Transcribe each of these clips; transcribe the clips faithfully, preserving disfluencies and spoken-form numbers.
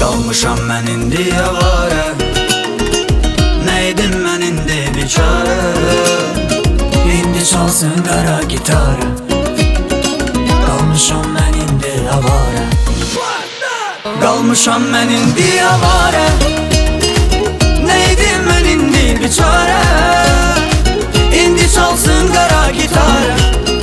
Qalmışam mən indi avara, neydim mən indi biçara. İndi çalsın qara gitara, qalmışam mən indi avara. Qalmışam mən indi avara, neydim mən indi biçara. İndi çalsın qara gitara,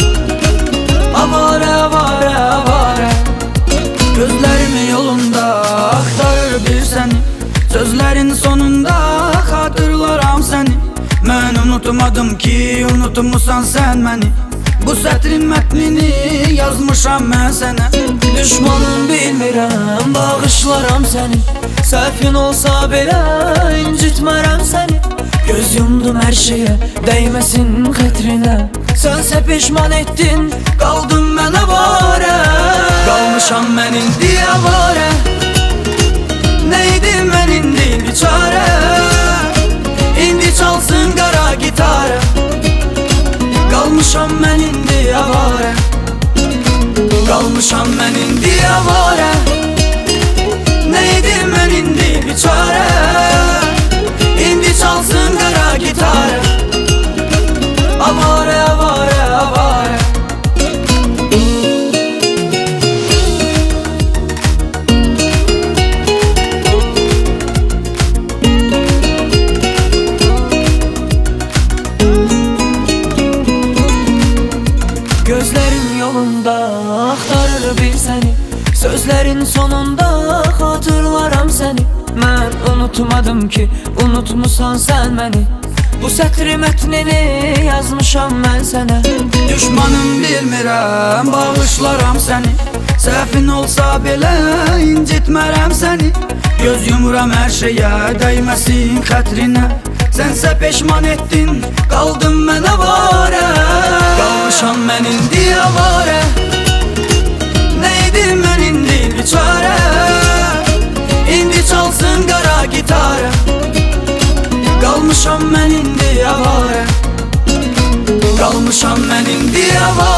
avara avara avara. Gözlerimin yolunda aktarır bir seni, sözlerin sonunda hatırlaram seni. Mən unutmadım ki unutmusan sen məni. Bu sətrin mətnini yazmışam mən sənə. Düşmanım bilmirəm, bağışlaram səni. Səhvin olsa belə incitmərəm səni. Göz yumdum hər şeyə, dəyməsin xətrinə. Sənsə peşman etdin, qaldım mən avara. Qalmışam mən indi avara, neydim mən indi biçara. İndi çalsın qara gitara, qalmışam mən indi avara. Qalmışam mən indi avara, neydim mən indi biçara. İndi çalsın qara gitara, avara avara avara. Gözlerin yolunda aktarır bir seni, sözlerin sonunda hatırlaram seni. Mən unutmadım ki unutmusan sen məni. Bu sətri mətnini yazmışam mən sənə. Düşmanım bilmirəm, bağışlaram səni. Səhvin olsa belə incitmərəm səni. Göz yumuram hər şeyə, dəyməsin xətrinə. Sənsə peşman etdin, qaldım mən avara. Qalmışam mən indi avara, neydim mən indi biçara. İndi çalsın qara gitara, qalmışam mən indi avara. Qalmışam mən indi avara.